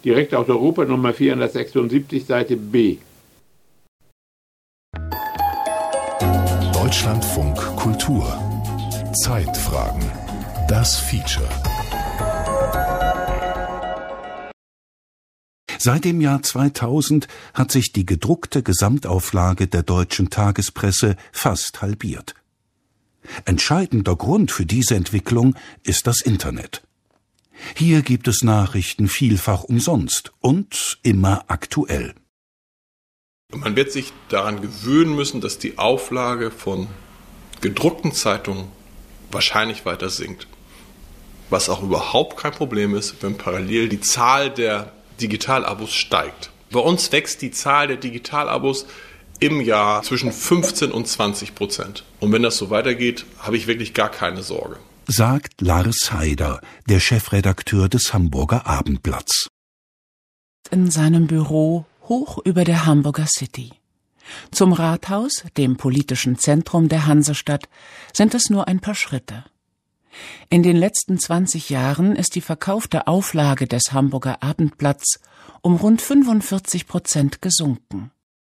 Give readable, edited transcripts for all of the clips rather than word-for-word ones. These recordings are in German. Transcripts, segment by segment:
direkt aus Europa, Nummer 476, Seite B. Deutschlandfunk Kultur. Zeitfragen. Das Feature. Seit dem Jahr 2000 hat sich die gedruckte Gesamtauflage der deutschen Tagespresse fast halbiert. Entscheidender Grund für diese Entwicklung ist das Internet. Hier gibt es Nachrichten vielfach umsonst und immer aktuell. Man wird sich daran gewöhnen müssen, dass die Auflage von gedruckten Zeitungen wahrscheinlich weiter sinkt. Was auch überhaupt kein Problem ist, wenn parallel die Zahl der Digitalabos steigt. Bei uns wächst die Zahl der Digitalabos im Jahr zwischen 15% und 20%. Und wenn das so weitergeht, habe ich wirklich gar keine Sorge. Sagt Lars Haider, der Chefredakteur des Hamburger Abendblatts. In seinem Büro hoch über der Hamburger City. Zum Rathaus, dem politischen Zentrum der Hansestadt, sind es nur ein paar Schritte. In den letzten 20 Jahren ist die verkaufte Auflage des Hamburger Abendblatts um rund 45% gesunken.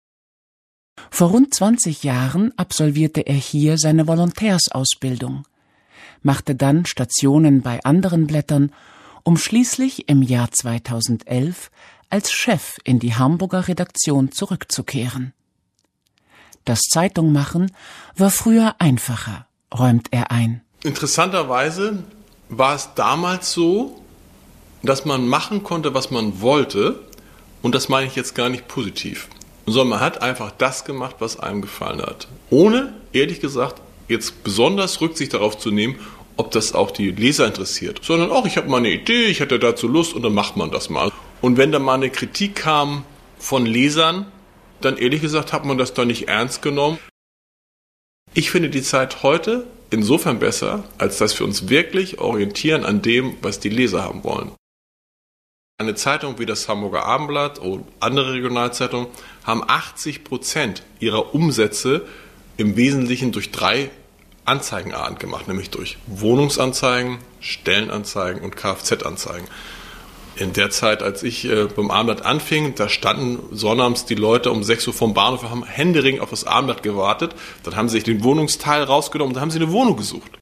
Vor rund 20 Jahren absolvierte er hier seine Volontärsausbildung, machte dann Stationen bei anderen Blättern, um schließlich im Jahr 2011 als Chef in die Hamburger Redaktion zurückzukehren. Das Zeitungmachen war früher einfacher, räumt er ein. Interessanterweise war es damals so, dass man machen konnte, was man wollte, und das meine ich jetzt gar nicht positiv, sondern man hat einfach das gemacht, was einem gefallen hat. Ohne, ehrlich gesagt, jetzt besonders Rücksicht darauf zu nehmen, ob das auch die Leser interessiert, sondern auch, ich habe mal eine Idee, ich hatte dazu Lust und dann macht man das mal. Und wenn da mal eine Kritik kam von Lesern, dann ehrlich gesagt hat man das dann nicht ernst genommen. Ich finde die Zeit heute insofern besser, als dass wir uns wirklich orientieren an dem, was die Leser haben wollen. Eine Zeitung wie das Hamburger Abendblatt und andere Regionalzeitungen haben 80% ihrer Umsätze im Wesentlichen durch 3 Anzeigenarten gemacht, nämlich durch Wohnungsanzeigen, Stellenanzeigen und Kfz-Anzeigen. In der Zeit, als ich beim Abendblatt anfing, da standen sonnabends die Leute um 6 Uhr vom Bahnhof und haben händeringend auf das Abendblatt gewartet. Dann haben sie sich den Wohnungsteil rausgenommen und dann haben sie eine Wohnung gesucht.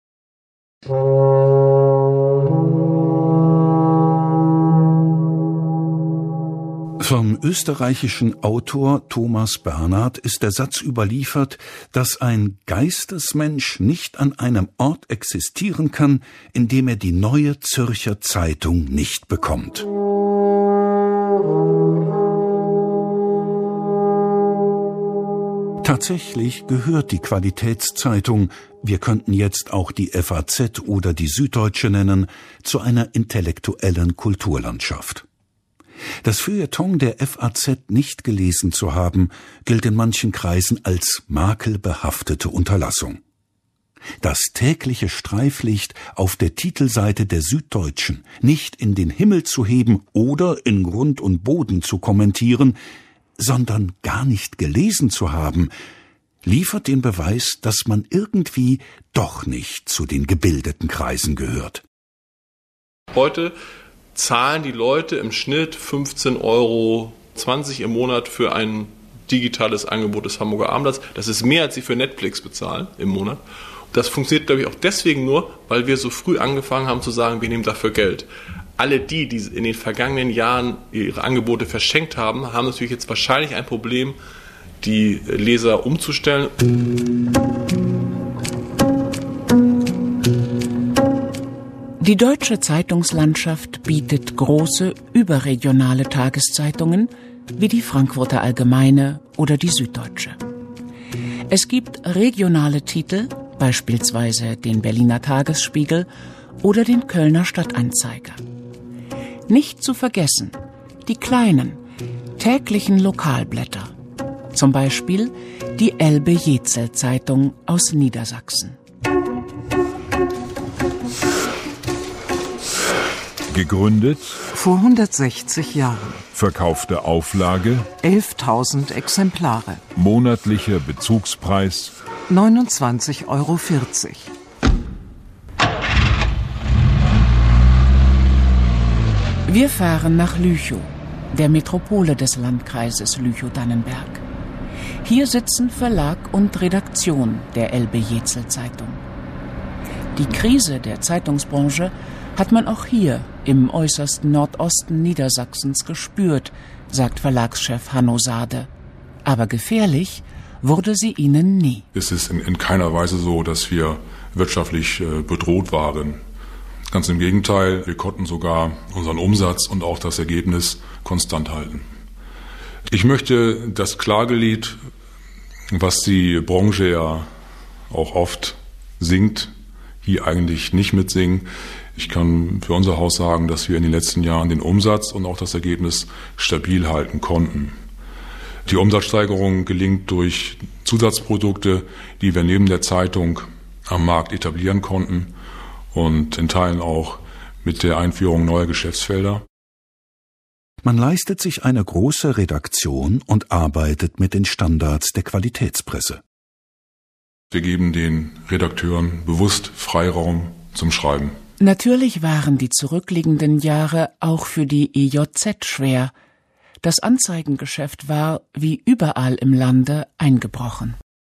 Vom österreichischen Autor Thomas Bernhard ist der Satz überliefert, dass ein Geistesmensch nicht an einem Ort existieren kann, in dem er die Neue Zürcher Zeitung nicht bekommt. Tatsächlich gehört die Qualitätszeitung, wir könnten jetzt auch die FAZ oder die Süddeutsche nennen, zu einer intellektuellen Kulturlandschaft. Das Feuilleton der FAZ nicht gelesen zu haben, gilt in manchen Kreisen als makelbehaftete Unterlassung. Das tägliche Streiflicht auf der Titelseite der Süddeutschen nicht in den Himmel zu heben oder in Grund und Boden zu kommentieren, sondern gar nicht gelesen zu haben, liefert den Beweis, dass man irgendwie doch nicht zu den gebildeten Kreisen gehört. Heute zahlen die Leute im Schnitt 15,20 € im Monat für ein digitales Angebot des Hamburger Abendblatts. Das ist mehr, als sie für Netflix bezahlen im Monat. Das funktioniert, glaube ich, auch deswegen nur, weil wir so früh angefangen haben zu sagen, wir nehmen dafür Geld. Alle die in den vergangenen Jahren ihre Angebote verschenkt haben, haben natürlich jetzt wahrscheinlich ein Problem, die Leser umzustellen. Die deutsche Zeitungslandschaft bietet große überregionale Tageszeitungen wie die Frankfurter Allgemeine oder die Süddeutsche. Es gibt regionale Titel, beispielsweise den Berliner Tagesspiegel oder den Kölner Stadtanzeiger. Nicht zu vergessen die kleinen, täglichen Lokalblätter, zum Beispiel die Elbe-Jezel-Zeitung aus Niedersachsen. Gegründet vor 160 Jahren. Verkaufte Auflage 11.000 Exemplare. Monatlicher Bezugspreis 29,40 €. Wir fahren nach Lüchow, der Metropole des Landkreises Lüchow-Dannenberg. Hier sitzen Verlag und Redaktion der Elbe-Jezel-Zeitung. Die Krise der Zeitungsbranche hat man auch hier im äußersten Nordosten Niedersachsens gespürt, sagt Verlagschef Hanno Sade. Aber gefährlich wurde sie ihnen nie. Es ist in keiner Weise so, dass wir wirtschaftlich bedroht waren. Ganz im Gegenteil, wir konnten sogar unseren Umsatz und auch das Ergebnis konstant halten. Ich möchte das Klagelied, was die Branche ja auch oft singt, hier eigentlich nicht mitsingen. Ich kann für unser Haus sagen, dass wir in den letzten Jahren den Umsatz und auch das Ergebnis stabil halten konnten. Die Umsatzsteigerung gelingt durch Zusatzprodukte, die wir neben der Zeitung am Markt etablieren konnten und in Teilen auch mit der Einführung neuer Geschäftsfelder. Man leistet sich eine große Redaktion und arbeitet mit den Standards der Qualitätspresse. Wir geben den Redakteuren bewusst Freiraum zum Schreiben. Natürlich waren die zurückliegenden Jahre auch für die EJZ schwer. Das Anzeigengeschäft war, wie überall im Lande, eingebrochen.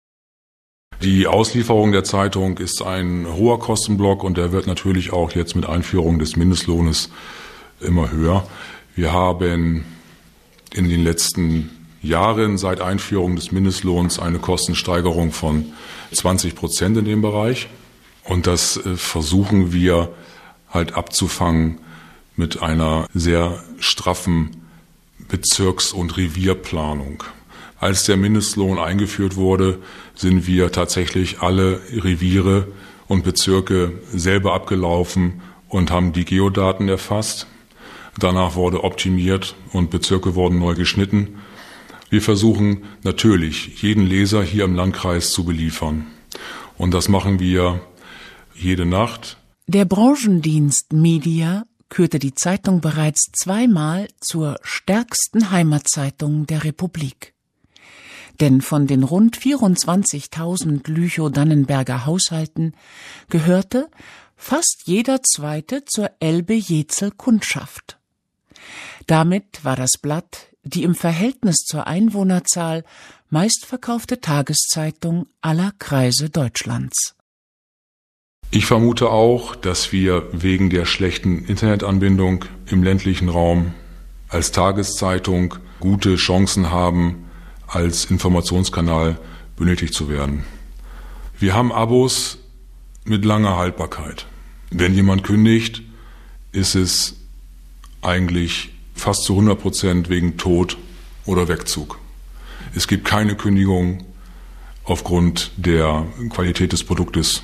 Die Auslieferung der Zeitung ist ein hoher Kostenblock und der wird natürlich auch jetzt mit Einführung des Mindestlohnes immer höher. Wir haben in den letzten Jahren seit Einführung des Mindestlohns eine Kostensteigerung von 20% in dem Bereich. Und das versuchen wir halt abzufangen mit einer sehr straffen Bezirks- und Revierplanung. Als der Mindestlohn eingeführt wurde, sind wir tatsächlich alle Reviere und Bezirke selber abgelaufen und haben die Geodaten erfasst. Danach wurde optimiert und Bezirke wurden neu geschnitten. Wir versuchen natürlich, jeden Leser hier im Landkreis zu beliefern. Und das machen wir jede Nacht. Der Branchendienst Media kürte die Zeitung bereits zweimal zur stärksten Heimatzeitung der Republik. Denn von den rund 24.000 Lüchow-Dannenberger Haushalten gehörte fast jeder zweite zur Elbe-Jezel-Kundschaft. Damit war das Blatt die im Verhältnis zur Einwohnerzahl meistverkaufte Tageszeitung aller Kreise Deutschlands. Ich vermute auch, dass wir wegen der schlechten Internetanbindung im ländlichen Raum als Tageszeitung gute Chancen haben, als Informationskanal benötigt zu werden. Wir haben Abos mit langer Haltbarkeit. Wenn jemand kündigt, ist es eigentlich fast zu 100% wegen Tod oder Wegzug. Es gibt keine Kündigung aufgrund der Qualität des Produktes.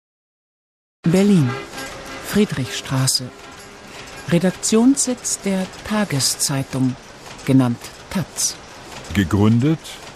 Berlin, Friedrichstraße, Redaktionssitz der Tageszeitung, genannt taz. Gegründet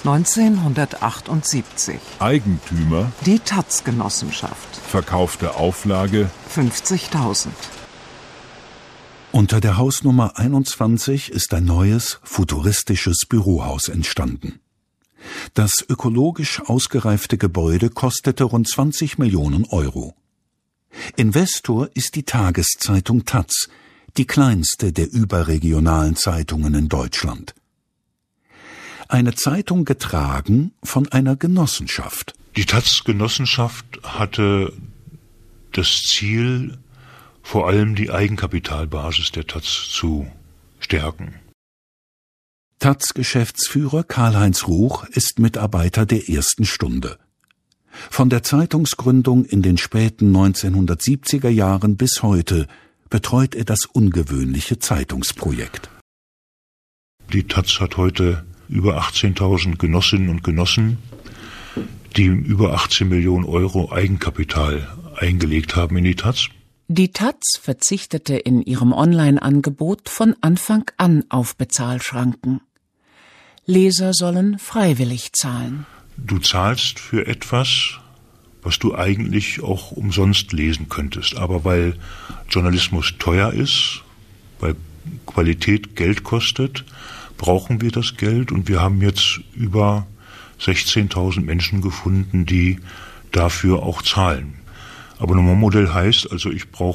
1978. Eigentümer Die taz-Genossenschaft. verkaufte Auflage 50.000. Unter der Hausnummer 21 ist ein neues, futuristisches Bürohaus entstanden. Das ökologisch ausgereifte Gebäude kostete rund 20 Millionen Euro. Investor ist die Tageszeitung taz, die kleinste der überregionalen Zeitungen in Deutschland. Eine Zeitung getragen von einer Genossenschaft. Die taz-Genossenschaft hatte das Ziel, vor allem die Eigenkapitalbasis der taz zu stärken. taz-Geschäftsführer Karl-Heinz Ruch ist Mitarbeiter der ersten Stunde. Von der Zeitungsgründung in den späten 1970er Jahren bis heute betreut er das ungewöhnliche Zeitungsprojekt. Die taz hat heute über 18.000 Genossinnen und Genossen, die über 18 Millionen Euro Eigenkapital eingelegt haben in die taz. Die taz verzichtete in ihrem Online-Angebot von Anfang an auf Bezahlschranken. Leser sollen freiwillig zahlen. Du zahlst für etwas, was du eigentlich auch umsonst lesen könntest. Aber weil Journalismus teuer ist, weil Qualität Geld kostet, brauchen wir das Geld. Und wir haben jetzt über 16.000 Menschen gefunden, die dafür auch zahlen. Abonnementmodell heißt also, ich brauche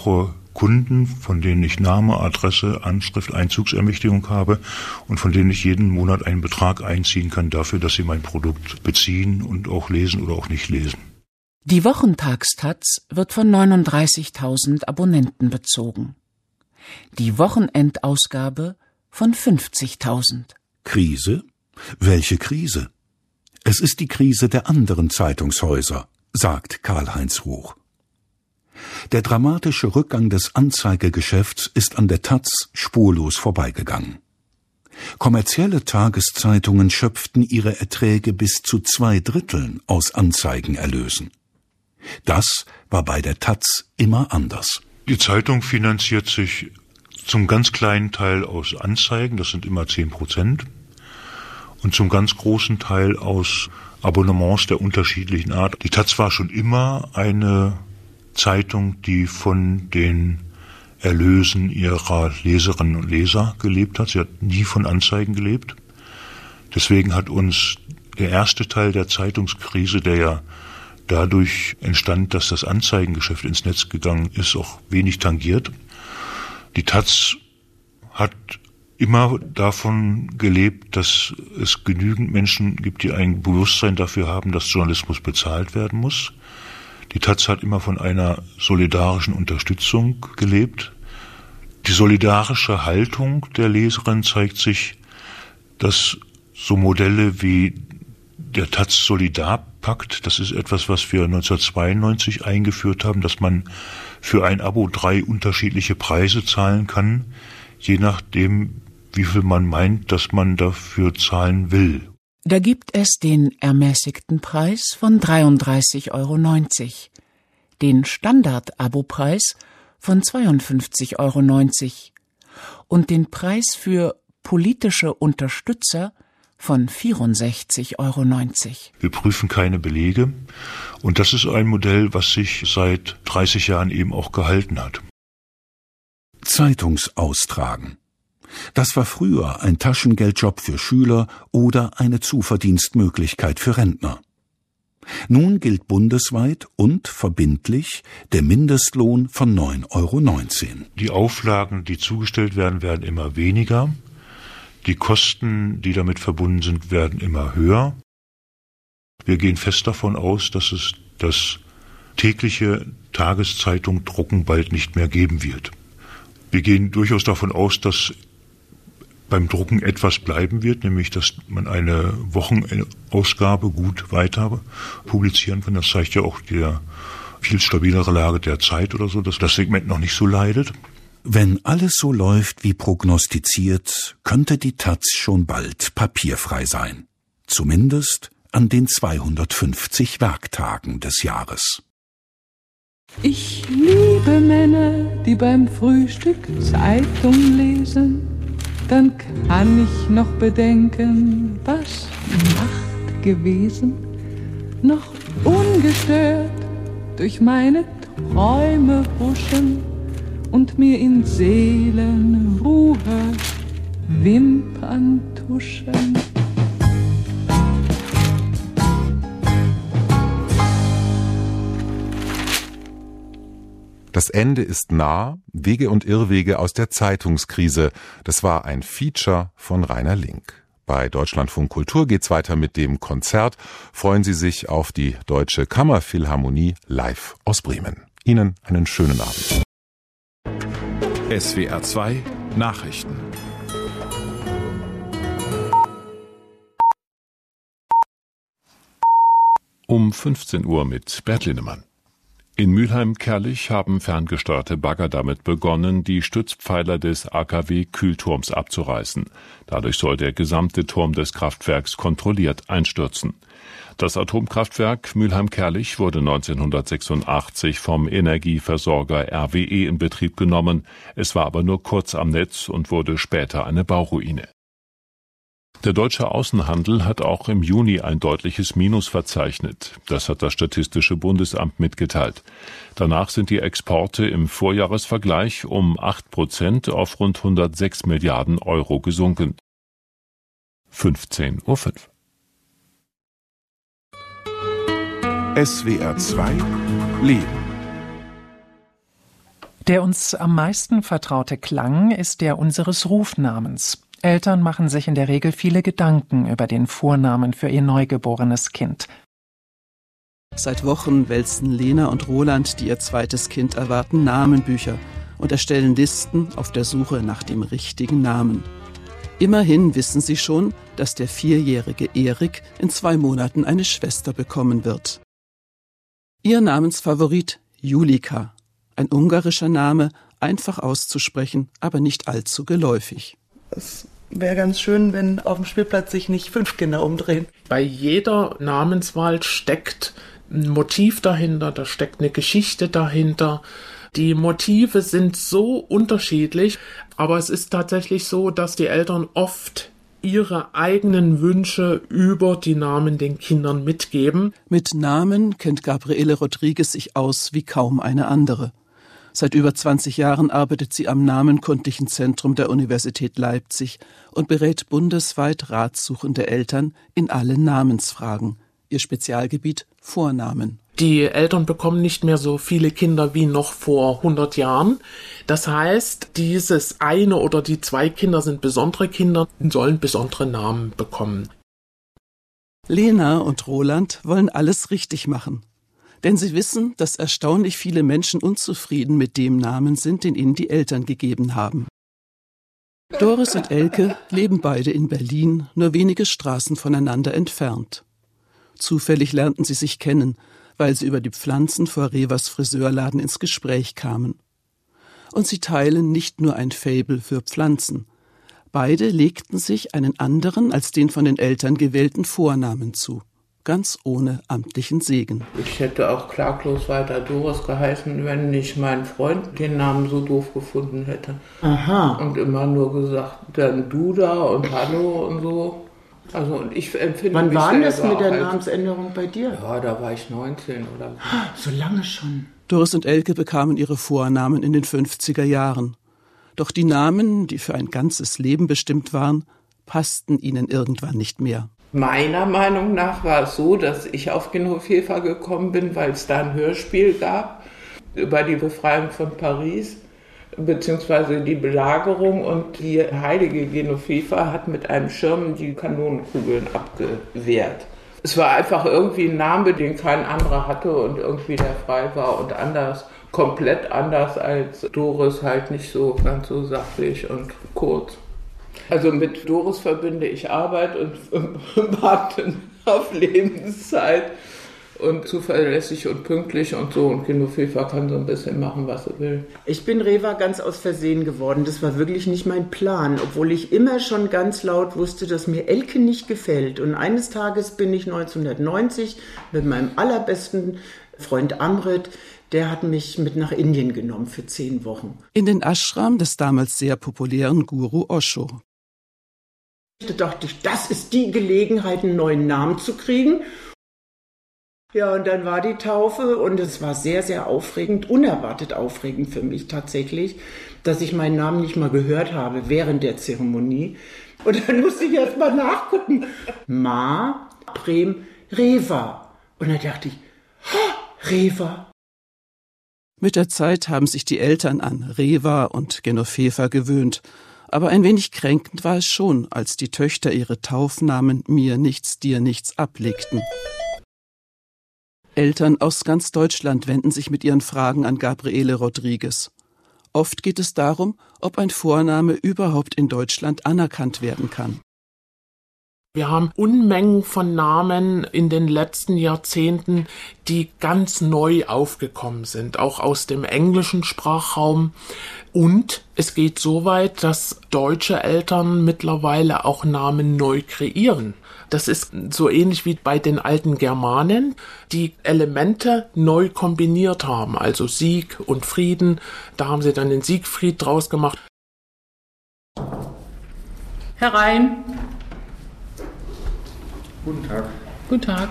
Kunden, von denen ich Name, Adresse, Anschrift, Einzugsermächtigung habe und von denen ich jeden Monat einen Betrag einziehen kann dafür, dass sie mein Produkt beziehen und auch lesen oder auch nicht lesen. Die Wochentags-taz wird von 39.000 Abonnenten bezogen. Die Wochenendausgabe von 50.000. Krise? Welche Krise? Es ist die Krise der anderen Zeitungshäuser, sagt Karl-Heinz Ruch. Der dramatische Rückgang des Anzeigegeschäfts ist an der taz spurlos vorbeigegangen. Kommerzielle Tageszeitungen schöpften ihre Erträge bis zu 2/3 aus Anzeigenerlösen. Das war bei der taz immer anders. Die Zeitung finanziert sich zum ganz kleinen Teil aus Anzeigen, das sind immer 10%, und zum ganz großen Teil aus Abonnements der unterschiedlichen Art. Die taz war schon immer eine Zeitung, die von den Erlösen ihrer Leserinnen und Leser gelebt hat. Sie hat nie von Anzeigen gelebt. Deswegen hat uns der erste Teil der Zeitungskrise, der ja dadurch entstand, dass das Anzeigengeschäft ins Netz gegangen ist, auch wenig tangiert. Die taz hat immer davon gelebt, dass es genügend Menschen gibt, die ein Bewusstsein dafür haben, dass Journalismus bezahlt werden muss. Die taz hat immer von einer solidarischen Unterstützung gelebt. Die solidarische Haltung der Leserin zeigt sich, dass so Modelle wie der taz Solidarpakt, das ist etwas, was wir 1992 eingeführt haben, dass man für ein Abo 3 unterschiedliche Preise zahlen kann, je nachdem, wie viel man meint, dass man dafür zahlen will. Da gibt es den ermäßigten Preis von 33,90 €, den Standard-Abo-Preis von 52,90 € und den Preis für politische Unterstützer von 64,90 €. Wir prüfen keine Belege und das ist ein Modell, was sich seit 30 Jahren eben auch gehalten hat. Zeitungsaustragen. Das war früher ein Taschengeldjob für Schüler oder eine Zuverdienstmöglichkeit für Rentner. Nun gilt bundesweit und verbindlich der Mindestlohn von 9,19 €. Die Auflagen, die zugestellt werden, werden immer weniger. Die Kosten, die damit verbunden sind, werden immer höher. Wir gehen fest davon aus, dass es das tägliche Tageszeitungdrucken bald nicht mehr geben wird. Wir gehen durchaus davon aus, dass beim Drucken etwas bleiben wird, nämlich dass man eine Wochenausgabe gut weiter publizieren kann. Das zeigt ja auch die viel stabilere Lage der Zeit oder so, dass das Segment noch nicht so leidet. Wenn alles so läuft wie prognostiziert, könnte die taz schon bald papierfrei sein. Zumindest an den 250 Werktagen des Jahres. Ich liebe Männer, die beim Frühstück Zeitung lesen. Dann kann ich noch bedenken, was die Nacht gewesen. Noch ungestört durch meine Träume huschen und mir in Seelenruhe Wimpern tuschen. Das Ende ist nah, Wege und Irrwege aus der Zeitungskrise. Das war ein Feature von Rainer Link. Bei Deutschlandfunk Kultur geht's weiter mit dem Konzert. Freuen Sie sich auf die Deutsche Kammerphilharmonie live aus Bremen. Ihnen einen schönen Abend. SWR 2 Nachrichten. Um 15 Uhr mit Bert Linnemann. In Mülheim-Kerlich haben ferngesteuerte Bagger damit begonnen, die Stützpfeiler des AKW-Kühlturms abzureißen. Dadurch soll der gesamte Turm des Kraftwerks kontrolliert einstürzen. Das Atomkraftwerk Mülheim-Kerlich wurde 1986 vom Energieversorger RWE in Betrieb genommen. Es war aber nur kurz am Netz und wurde später eine Bauruine. Der deutsche Außenhandel hat auch im Juni ein deutliches Minus verzeichnet. Das hat das Statistische Bundesamt mitgeteilt. Danach sind die Exporte im Vorjahresvergleich um 8% auf rund 106 Milliarden Euro gesunken. 15:05 Uhr. SWR 2 Leben. Der uns am meisten vertraute Klang ist der unseres Rufnamens. Eltern machen sich in der Regel viele Gedanken über den Vornamen für ihr neugeborenes Kind. Seit Wochen wälzen Lena und Roland, die ihr zweites Kind erwarten, Namenbücher und erstellen Listen auf der Suche nach dem richtigen Namen. Immerhin wissen sie schon, dass der 4-jährige Erik in 2 Monaten eine Schwester bekommen wird. Ihr Namensfavorit Julika, ein ungarischer Name, einfach auszusprechen, aber nicht allzu geläufig. Es wäre ganz schön, wenn auf dem Spielplatz sich nicht 5 Kinder umdrehen. Bei jeder Namenswahl steckt ein Motiv dahinter, da steckt eine Geschichte dahinter. Die Motive sind so unterschiedlich, aber es ist tatsächlich so, dass die Eltern oft ihre eigenen Wünsche über die Namen den Kindern mitgeben. Mit Namen kennt Gabriele Rodriguez sich aus wie kaum eine andere. Seit über 20 Jahren arbeitet sie am Namenkundlichen Zentrum der Universität Leipzig und berät bundesweit ratsuchende Eltern in allen Namensfragen. Ihr Spezialgebiet Vornamen. Die Eltern bekommen nicht mehr so viele Kinder wie noch vor 100 Jahren. Das heißt, dieses eine oder die 2 Kinder sind besondere Kinder und sollen besondere Namen bekommen. Lena und Roland wollen alles richtig machen. Denn sie wissen, dass erstaunlich viele Menschen unzufrieden mit dem Namen sind, den ihnen die Eltern gegeben haben. Doris und Elke leben beide in Berlin, nur wenige Straßen voneinander entfernt. Zufällig lernten sie sich kennen, weil sie über die Pflanzen vor Revas Friseurladen ins Gespräch kamen. Und sie teilen nicht nur ein Faible für Pflanzen. Beide legten sich einen anderen als den von den Eltern gewählten Vornamen zu, ganz ohne amtlichen Segen. Ich hätte auch klaglos weiter Doris geheißen, wenn nicht mein Freund den Namen so doof gefunden hätte. Aha. Und immer nur gesagt, dann du da und hallo und so. Also und ich empfinde Wann mich war denn das mit der als, Namensänderung bei dir? Ja, da war ich 19 oder so. So lange schon. Doris und Elke bekamen ihre Vornamen in den 50er Jahren. Doch die Namen, die für ein ganzes Leben bestimmt waren, passten ihnen irgendwann nicht mehr. Meiner Meinung nach war es so, dass ich auf Genoveva gekommen bin, weil es da ein Hörspiel gab über die Befreiung von Paris, beziehungsweise die Belagerung, und die heilige Genoveva hat mit einem Schirm die Kanonenkugeln abgewehrt. Es war einfach irgendwie ein Name, den kein anderer hatte und irgendwie der frei war und anders, komplett anders als Doris, halt nicht so ganz so sachlich und kurz. Also mit Doris verbinde ich Arbeit und Warten auf Lebenszeit und zuverlässig und pünktlich und so. Und Genoveva kann so ein bisschen machen, was sie will. Ich bin Reva ganz aus Versehen geworden. Das war wirklich nicht mein Plan, obwohl ich immer schon ganz laut wusste, dass mir Elke nicht gefällt. Und eines Tages bin ich 1990 mit meinem allerbesten Freund Amrit, der hat mich mit nach Indien genommen für 10 Wochen. In den Ashram des damals sehr populären Guru Osho. Da dachte ich, das ist die Gelegenheit, einen neuen Namen zu kriegen. Ja, und dann war die Taufe und es war sehr, sehr aufregend, unerwartet aufregend für mich tatsächlich, dass ich meinen Namen nicht mal gehört habe während der Zeremonie. Und dann musste ich erst mal nachgucken. Ma, Prem, Reva. Und dann dachte ich, Reva. Mit der Zeit haben sich die Eltern an Reva und Genoveva gewöhnt. Aber ein wenig kränkend war es schon, als die Töchter ihre Taufnamen Mir nichts, dir nichts ablegten. Eltern aus ganz Deutschland wenden sich mit ihren Fragen an Gabriele Rodriguez. Oft geht es darum, ob ein Vorname überhaupt in Deutschland anerkannt werden kann. Wir haben Unmengen von Namen in den letzten Jahrzehnten, die ganz neu aufgekommen sind, auch aus dem englischen Sprachraum. Und es geht so weit, dass deutsche Eltern mittlerweile auch Namen neu kreieren. Das ist so ähnlich wie bei den alten Germanen, die Elemente neu kombiniert haben, also Sieg und Frieden. Da haben sie dann den Siegfried draus gemacht. Herein. Guten Tag. Guten Tag.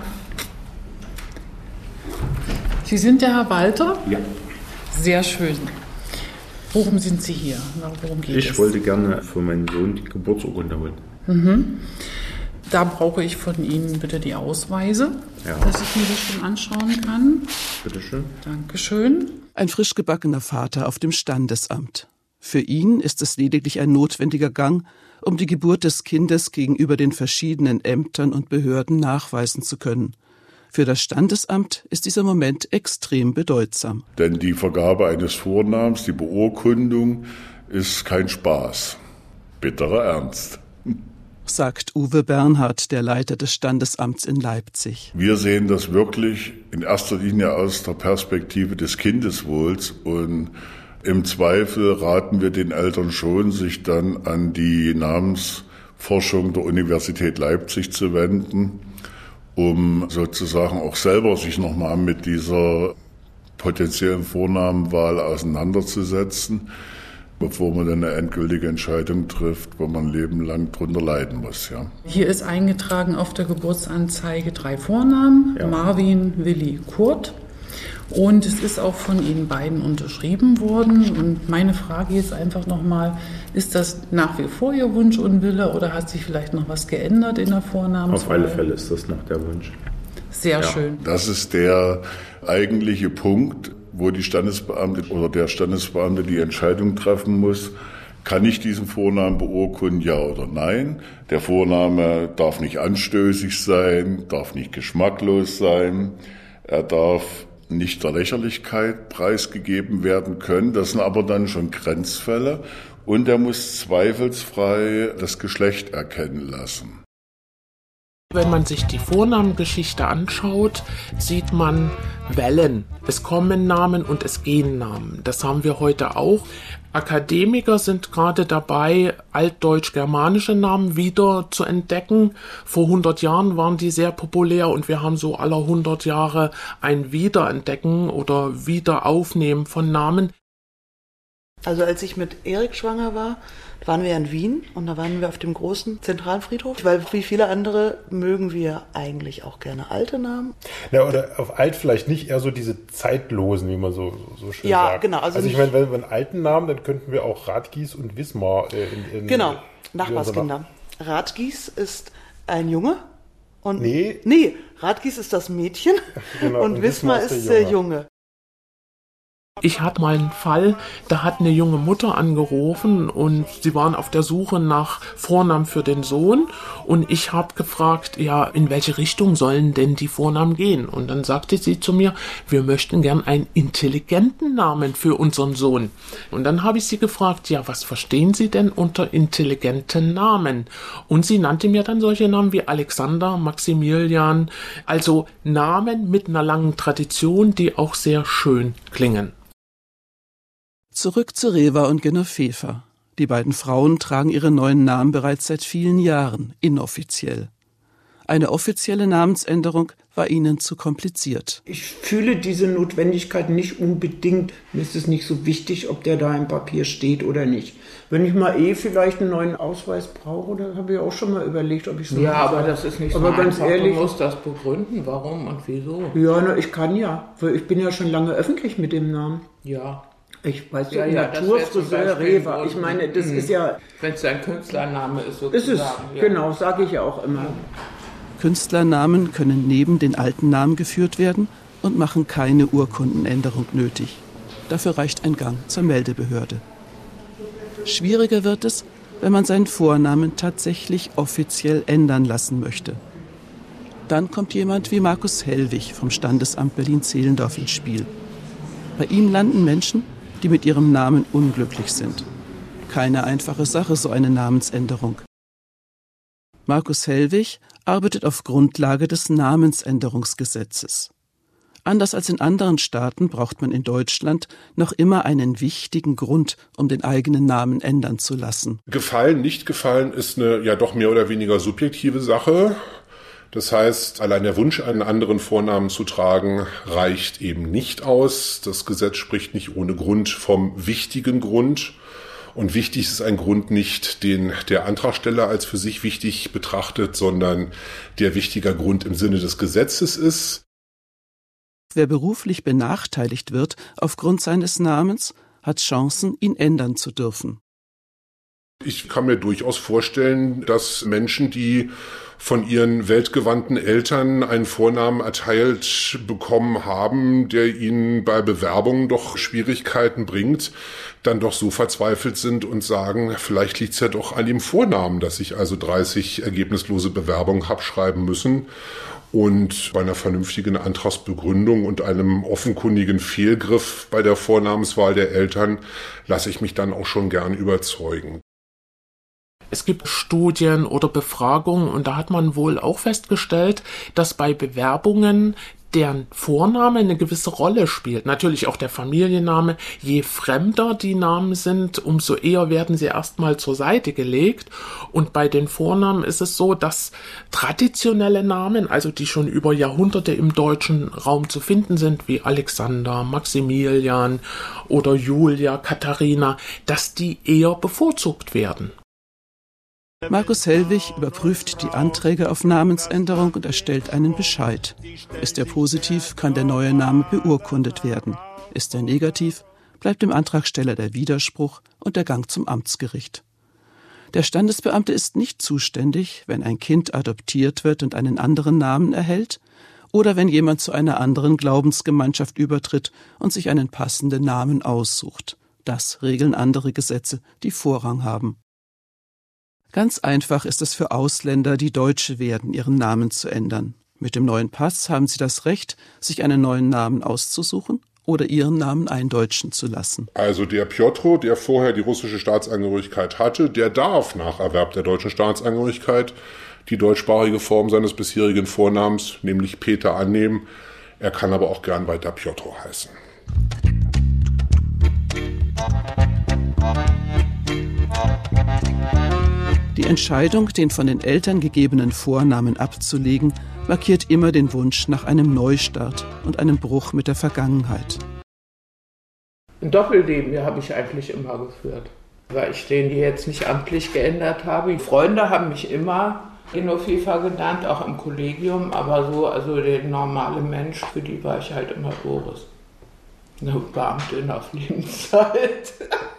Sie sind der Herr Walter? Ja. Sehr schön. Worum sind Sie hier? Worum geht es? Ich wollte gerne für meinen Sohn die Geburtsurkunde holen. Mhm. Da brauche ich von Ihnen bitte die Ausweise, dass ich mir das schon anschauen kann. Bitte schön. Dankeschön. Ein frisch gebackener Vater auf dem Standesamt. Für ihn ist es lediglich ein notwendiger Gang, um die Geburt des Kindes gegenüber den verschiedenen Ämtern und Behörden nachweisen zu können. Für das Standesamt ist dieser Moment extrem bedeutsam. Denn die Vergabe eines Vornamens, die Beurkundung, ist kein Spaß. Bitterer Ernst. Sagt Uwe Bernhard, der Leiter des Standesamts in Leipzig. Wir sehen das wirklich in erster Linie aus der Perspektive des Kindeswohls und im Zweifel raten wir den Eltern schon, sich dann an die Namensforschung der Universität Leipzig zu wenden, um sozusagen auch selber sich nochmal mit dieser potenziellen Vornamenwahl auseinanderzusetzen, bevor man dann eine endgültige Entscheidung trifft, wo man ein Leben lang drunter leiden muss. Ja. Hier ist eingetragen auf der Geburtsanzeige 3 Vornamen, Marvin, Willi, Kurt. Und es ist auch von Ihnen beiden unterschrieben worden. Und meine Frage jetzt einfach nochmal, ist das nach wie vor Ihr Wunsch und Wille oder hat sich vielleicht noch was geändert in der Vornamenswahl? Auf alle Fälle ist das noch der Wunsch. Sehr schön. Das ist der eigentliche Punkt, wo die Standesbeamte oder der Standesbeamte die Entscheidung treffen muss, kann ich diesen Vornamen beurkunden, ja oder nein? Der Vorname darf nicht anstößig sein, darf nicht geschmacklos sein, er darf nicht der Lächerlichkeit preisgegeben werden können. Das sind aber dann schon Grenzfälle und er muss zweifelsfrei das Geschlecht erkennen lassen. Wenn man sich die Vornamengeschichte anschaut, sieht man Wellen. Es kommen Namen und es gehen Namen. Das haben wir heute auch. Akademiker sind gerade dabei, altdeutsch-germanische Namen wieder zu entdecken. Vor 100 Jahren waren die sehr populär und wir haben so alle 100 Jahre ein Wiederentdecken oder Wiederaufnehmen von Namen. Also als ich mit Erik schwanger war, waren wir in Wien und da waren wir auf dem großen Zentralfriedhof, weil wie viele andere mögen wir eigentlich auch gerne alte Namen. Ja, oder auf alt vielleicht nicht, eher so diese zeitlosen, wie man so schön sagt. Ja, genau. Also ich meine, wenn wir einen alten Namen, dann könnten wir auch Radgis und Wismar Genau, Nachbarskinder. Radgis ist ein Junge und Nee, Radgis ist das Mädchen genau, und Wismar ist der Junge. Ich hatte mal einen Fall, da hat eine junge Mutter angerufen und sie waren auf der Suche nach Vornamen für den Sohn und ich habe gefragt, ja, in welche Richtung sollen denn die Vornamen gehen? Und dann sagte sie zu mir, wir möchten gern einen intelligenten Namen für unseren Sohn. Und dann habe ich sie gefragt, ja, was verstehen Sie denn unter intelligenten Namen? Und sie nannte mir dann solche Namen wie Alexander, Maximilian, also Namen mit einer langen Tradition, die auch sehr schön klingen. Zurück zu Reva und Genoveva. Die beiden Frauen tragen ihre neuen Namen bereits seit vielen Jahren, inoffiziell. Eine offizielle Namensänderung war ihnen zu kompliziert. Ich fühle diese Notwendigkeit nicht unbedingt. Mir ist es nicht so wichtig, ob der da im Papier steht oder nicht. Wenn ich mal vielleicht einen neuen Ausweis brauche, da habe ich auch schon mal überlegt, ob ich so. Ja, aber das ist nicht so aber ganz einfach. ehrlich, du musst das begründen, warum und wieso. Ja, ich kann ja, weil ich bin ja schon lange öffentlich mit dem Namen. Ja. Ich weiß ja, Naturfriseur Reva. Ich meine, das ist ja. Wenn es ein Künstlername ist, sozusagen. Ist es, ja. Genau, sage ich ja auch immer. Künstlernamen können neben den alten Namen geführt werden und machen keine Urkundenänderung nötig. Dafür reicht ein Gang zur Meldebehörde. Schwieriger wird es, wenn man seinen Vornamen tatsächlich offiziell ändern lassen möchte. Dann kommt jemand wie Markus Hellwig vom Standesamt Berlin-Zehlendorf ins Spiel. Bei ihm landen Menschen, die mit ihrem Namen unglücklich sind. Keine einfache Sache, so eine Namensänderung. Markus Hellwig arbeitet auf Grundlage des Namensänderungsgesetzes. Anders als in anderen Staaten braucht man in Deutschland noch immer einen wichtigen Grund, um den eigenen Namen ändern zu lassen. Gefallen, nicht gefallen ist eine ja doch mehr oder weniger subjektive Sache. Das heißt, allein der Wunsch, einen anderen Vornamen zu tragen, reicht eben nicht aus. Das Gesetz spricht nicht ohne Grund vom wichtigen Grund. Und wichtig ist ein Grund nicht, den der Antragsteller als für sich wichtig betrachtet, sondern der wichtiger Grund im Sinne des Gesetzes ist. Wer beruflich benachteiligt wird aufgrund seines Namens, hat Chancen, ihn ändern zu dürfen. Ich kann mir durchaus vorstellen, dass Menschen, die von ihren weltgewandten Eltern einen Vornamen erteilt bekommen haben, der ihnen bei Bewerbungen doch Schwierigkeiten bringt, dann doch so verzweifelt sind und sagen, vielleicht liegt es ja doch an dem Vornamen, dass ich also 30 ergebnislose Bewerbungen habe schreiben müssen. Und bei einer vernünftigen Antragsbegründung und einem offenkundigen Fehlgriff bei der Vornamenswahl der Eltern lasse ich mich dann auch schon gern überzeugen. Es gibt Studien oder Befragungen und da hat man wohl auch festgestellt, dass bei Bewerbungen deren Vorname eine gewisse Rolle spielt. Natürlich auch der Familienname. Je fremder die Namen sind, umso eher werden sie erstmal zur Seite gelegt. Und bei den Vornamen ist es so, dass traditionelle Namen, also die schon über Jahrhunderte im deutschen Raum zu finden sind, wie Alexander, Maximilian oder Julia, Katharina, dass die eher bevorzugt werden. Markus Hellwig überprüft die Anträge auf Namensänderung und erstellt einen Bescheid. Ist er positiv, kann der neue Name beurkundet werden. Ist er negativ, bleibt dem Antragsteller der Widerspruch und der Gang zum Amtsgericht. Der Standesbeamte ist nicht zuständig, wenn ein Kind adoptiert wird und einen anderen Namen erhält oder wenn jemand zu einer anderen Glaubensgemeinschaft übertritt und sich einen passenden Namen aussucht. Das regeln andere Gesetze, die Vorrang haben. Ganz einfach ist es für Ausländer, die Deutsche werden, ihren Namen zu ändern. Mit dem neuen Pass haben sie das Recht, sich einen neuen Namen auszusuchen oder ihren Namen eindeutschen zu lassen. Also der Piotr, der vorher die russische Staatsangehörigkeit hatte, der darf nach Erwerb der deutschen Staatsangehörigkeit die deutschsprachige Form seines bisherigen Vornamens, nämlich Peter, annehmen. Er kann aber auch gern weiter Piotr heißen. Die Entscheidung, den von den Eltern gegebenen Vornamen abzulegen, markiert immer den Wunsch nach einem Neustart und einem Bruch mit der Vergangenheit. Ein Doppelleben habe ich eigentlich immer geführt, weil ich den jetzt nicht amtlich geändert habe. Die Freunde haben mich immer Genovefa genannt, auch im Kollegium, aber so, also der normale Mensch, für die war ich halt immer Boris. Eine Beamtin auf Lebenszeit.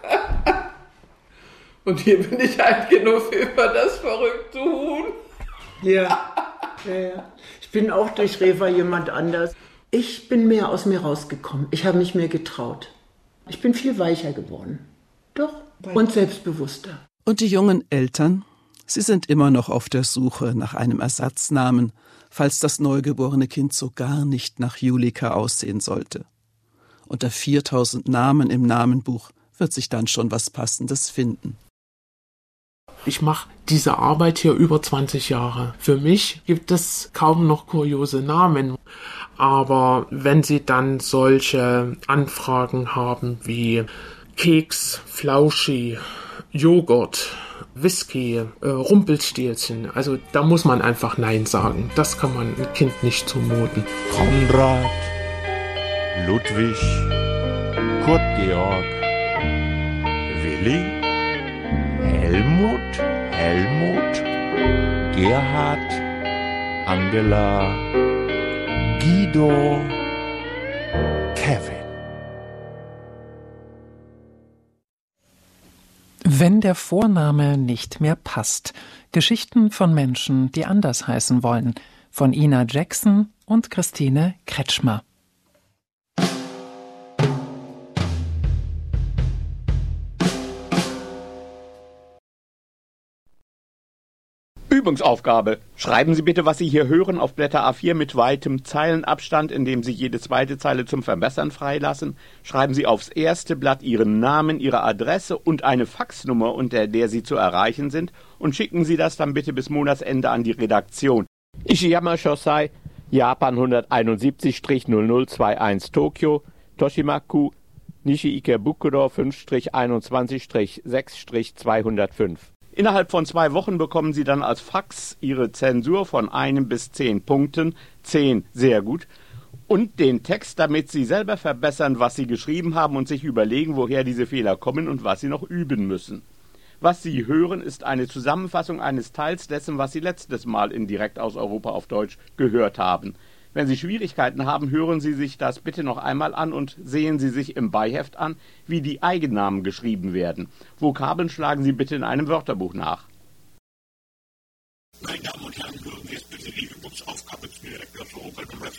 Und hier bin ich halt Genovefa, das verrückte Huhn. Ja. Ich bin auch durch Reva jemand anders. Ich bin mehr aus mir rausgekommen. Ich habe mich mehr getraut. Ich bin viel weicher geworden. Doch. Und selbstbewusster. Und die jungen Eltern? Sie sind immer noch auf der Suche nach einem Ersatznamen, falls das neugeborene Kind so gar nicht nach Julika aussehen sollte. Unter 4000 Namen im Namenbuch wird sich dann schon was Passendes finden. Ich mache diese Arbeit hier über 20 Jahre. Für mich gibt es kaum noch kuriose Namen. Aber wenn Sie dann solche Anfragen haben wie Keks, Flauschi, Joghurt, Whisky, Rumpelstilzchen, also da muss man einfach Nein sagen. Das kann man einem Kind nicht zumuten. Konrad, Ludwig, Kurt Georg, Willi, Helmut, Gerhard, Angela, Guido, Kevin. Wenn der Vorname nicht mehr passt. Geschichten von Menschen, die anders heißen wollen. Von Ina Jackson und Christine Kretschmer. Übungsaufgabe. Schreiben Sie bitte, was Sie hier hören, auf Blätter A4 mit weitem Zeilenabstand, indem Sie jede zweite Zeile zum Verbessern freilassen. Schreiben Sie aufs erste Blatt Ihren Namen, Ihre Adresse und eine Faxnummer, unter der Sie zu erreichen sind, und schicken Sie das dann bitte bis Monatsende an die Redaktion. Ishiyama Shosai, Japan 171-0021 Tokio, Toshimaku, Nishi-Ikebukuro 5-21-6-205. Innerhalb von 2 Wochen bekommen Sie dann als Fax Ihre Zensur von 1 bis 10 Punkten, 10 sehr gut, und den Text, damit Sie selber verbessern, was Sie geschrieben haben und sich überlegen, woher diese Fehler kommen und was Sie noch üben müssen. Was Sie hören, ist eine Zusammenfassung eines Teils dessen, was Sie letztes Mal in Direkt aus Europa auf Deutsch gehört haben. Wenn Sie Schwierigkeiten haben, hören Sie sich das bitte noch einmal an und sehen Sie sich im Beiheft an, wie die Eigennamen geschrieben werden. Vokabeln schlagen Sie bitte in einem Wörterbuch nach. Meine Damen und Herren, hören wir jetzt bitte die Übungsaufgabe zu Direktor für Oper Nummer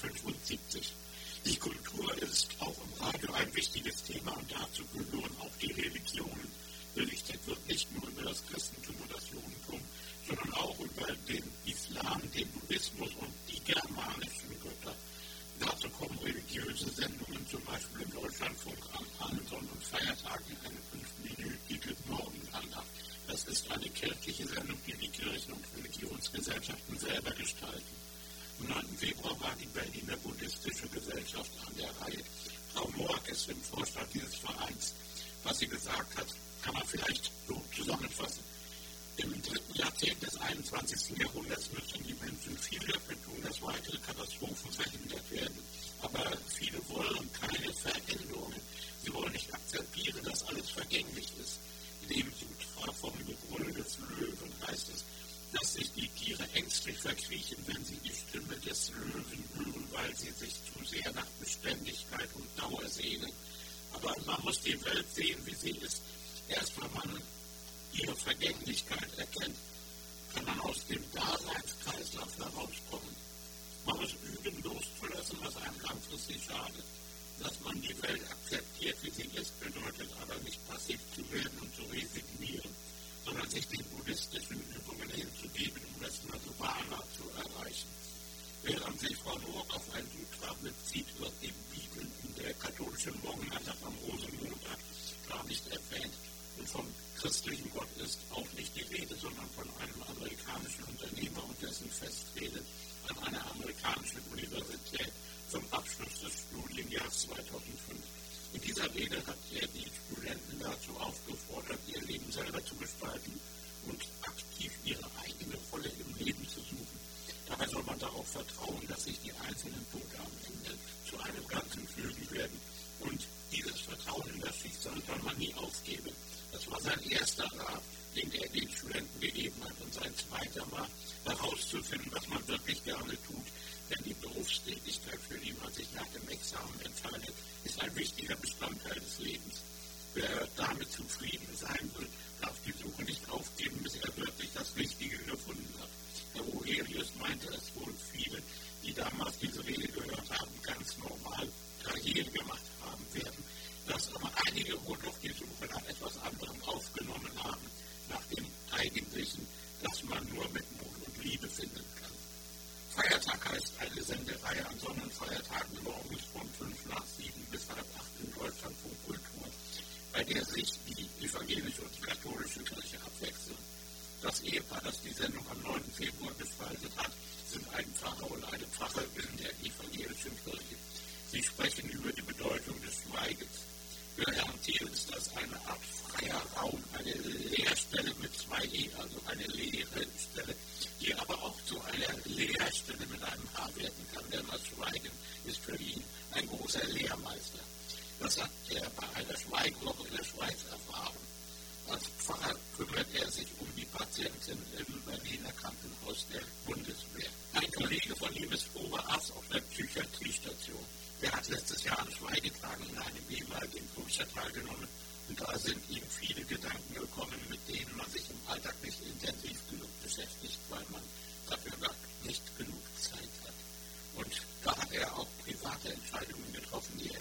475. Die Kultur ist auch im Radio ein wichtiges Thema und dazu gehören auch die Religionen. Berichtet wird nicht nur über das Christentum und das Judentum, sondern auch über den Islam, den Buddhismus und die germanischen Götter. Dazu kommen religiöse Sendungen, zum Beispiel im Deutschlandfunk am Abend- und Feiertagen eine 5-minütige Morgenandacht. Das ist eine kirchliche Sendung, die die Kirchen und Religionsgesellschaften selber gestalten. Am 9. Februar war die Berliner Buddhistische Gesellschaft an der Reihe. Frau Morg ist im Vorstand dieses Vereins. Was sie gesagt hat, kann man vielleicht so zusammenfassen. Im 3. Jahrzehnt des 21. Jahrhunderts müssen die Menschen viel dafür tun, dass weitere Katastrophen verhindert werden. Aber viele wollen keine Veränderungen. Sie wollen nicht akzeptieren, dass alles vergänglich ist. In dem Sutra vom Gebrüll des Löwen heißt es, dass sich die Tiere ängstlich verkriechen, wenn sie die Stimme des Löwen hören, weil sie sich zu sehr nach Beständigkeit und Dauer sehnen. Aber man muss die Welt sehen, wie sie ist. Erst wenn man ihre Vergänglichkeit erkennt, kann man aus dem Daseinskreislauf herauskommen. Man muss üben, loszulassen, was einem langfristig schadet. Dass man die Welt akzeptiert, wie sie ist, bedeutet aber nicht passiv zu werden und zu resignieren, sondern sich den buddhistischen Übungen hinzugeben, um das Nirvana zu erreichen. Während sich Frau Morg auf ein Sutra bezieht, wird die Bibel in der katholischen Morgenandacht am Rosenmontag gar nicht erwähnt. Und vom christlichen Gott ist auch nicht die Rede, sondern von einem amerikanischen Unternehmer und dessen Festrede an einer amerikanischen Universität zum Abschluss des Studienjahres 2005. In dieser Rede hat er die Studenten dazu aufgefordert, ihr Leben selber zu gestalten und aktiv ihre eigene Rolle im Leben zu suchen. Dabei soll man darauf vertrauen, dass sich die einzelnen Punkte am Ende zu einem Ganzen fügen werden. Und dieses Vertrauen in das Schicksal soll man nie aufgeben. Das war sein erster Rat, den er den Studenten gegeben hat. Und sein zweiter war, herauszufinden, was man wirklich gerne tut. Denn die Berufstätigkeit, für die man sich nach dem Examen entscheidet, ist ein wichtiger Bestandteil des Lebens. Wer damit zufrieden sein will, darf die Suche nicht aufgeben, bis er wirklich das Richtige gefunden hat. Herr Ohelius meinte es wohl, viele, die damals diese Rede gehört haben, ganz normal Karriere gemacht haben werden, dass aber einige wohl doch die Suche nach etwas anderem aufgenommen haben, nach dem Eigentlichen, das man nur mit Mut und Liebe finden kann. Feiertag heißt eine Sendereihe an Sonnenfeiertagen morgens von 5 nach 7 bis halb 8 in Deutschlandfunk Kultur, bei der sich die evangelische und die katholische Kirche abwechseln. Das Ehepaar, das die Sendung am 9. Februar gestaltet hat, sind ein Pfarrer und eine Pfarrerin der evangelischen Kirche. Sie sprechen über die Bedeutung des Schweigens. Für Herrn Thiel ist das eine Art freier Raum, eine Leerstelle mit 2 E, also eine leere Stelle, die aber auch zu einer Leerstelle mit einem H werden kann, denn das Schweigen ist für ihn ein großer Lehrmeister. Das hat er bei einer Schweigwoche in der Schweiz erfahren. Als Pfarrer kümmert er sich um die Patienten im Berliner Krankenhaus der Bundeswehr. Ein Kollege von ihm ist Oberarzt auf der Psychiatriestation. Der hat letztes Jahr an Schweigetagen in einem ehemaligen Kloster teilgenommen. Und da sind ihm viele Gedanken gekommen, mit denen man sich im Alltag nicht intensiv genug beschäftigt, weil man dafür gar nicht genug Zeit hat. Und da hat er auch private Entscheidungen getroffen, die